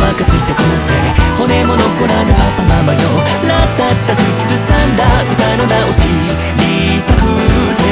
ばかしたこのせい骨も残らぬパパママよラッタッタ口ずさんだ歌の直しリーパク